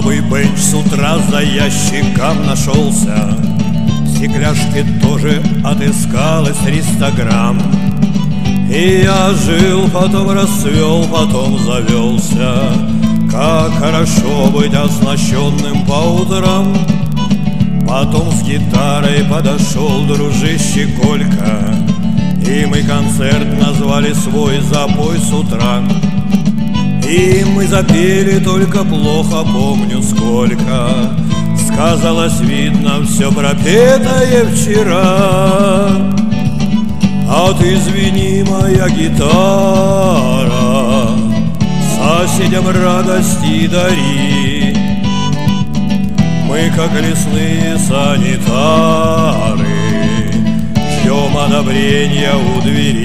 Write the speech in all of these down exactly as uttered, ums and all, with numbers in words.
слабый бенч с утра за ящиком нашелся. Стекляшки тоже отыскалось триста грамм. И я жил, потом расцвел, потом завелся. Как хорошо быть оснащенным по утрам. Потом с гитарой подошел дружище Колька, и мы концерт назвали свой «Запой с утра». И мы запели, только плохо помню сколько. Сказалось, видно, все пропетое вчера. А ты извини, моя гитара, соседям радости дари. Мы, как лесные санитары, ждем одобрения у двери.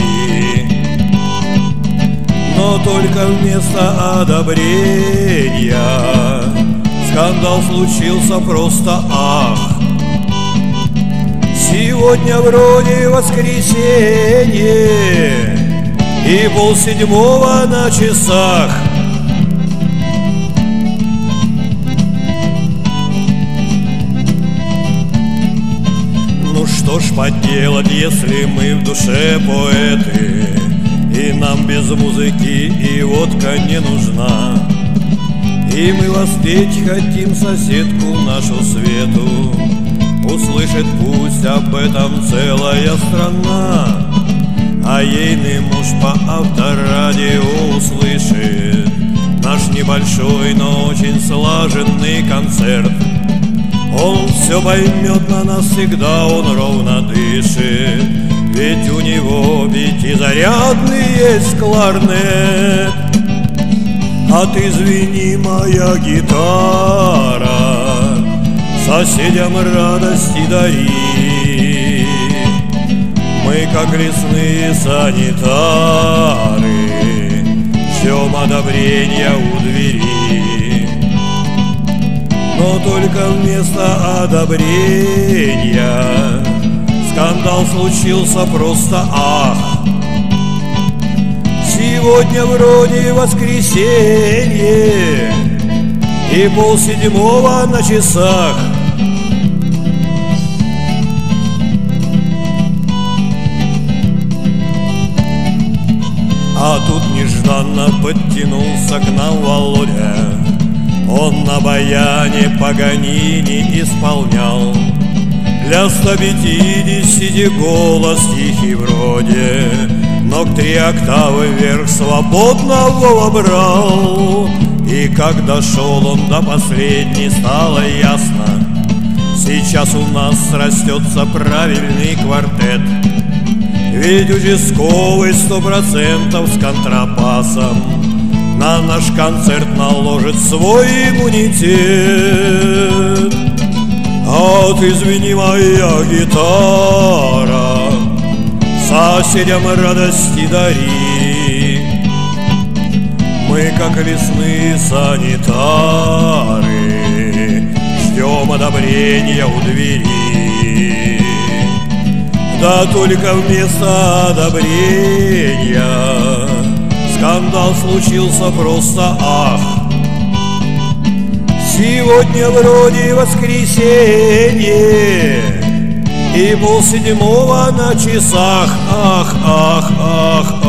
Но только вместо одобрения скандал случился просто ах. Сегодня вроде воскресенье и полседьмого на часах. Ну что ж поделать, если мы в душе поэты, и нам без музыки и водка не нужна. И мы воспеть хотим соседку нашу Свету, услышит пусть об этом целая страна. А ейный муж по авторадио услышит наш небольшой, но очень слаженный концерт. Он все поймет, на нас всегда он ровно дышит, ведь у него пятизарядный есть кларнет. А ты извини, моя гитара, соседям радости дари. Мы, как лесные санитары, ждем одобрения у двери. Но только вместо одобрения скандал случился просто ах. Сегодня вроде воскресенье и полседьмого на часах. А тут нежданно подтянулся к нам Володя. Он на баяне Паганини исполнял. Для ста пятидесяти голос тихий вроде, но к три октавы вверх свободно вобрал. И как дошел он до последней, стало ясно: сейчас у нас срастется правильный квартет. Ведь участковый сто процентов с контрабасом на наш концерт наложит свой иммунитет. А вот извини, моя гитара, соседям радости дари. Мы, как лесные санитары, ждем одобрения у двери. Да только вместо одобрения скандал случился просто ах. Сегодня вроде воскресенье и полседьмого на часах. Ах, ах, ах,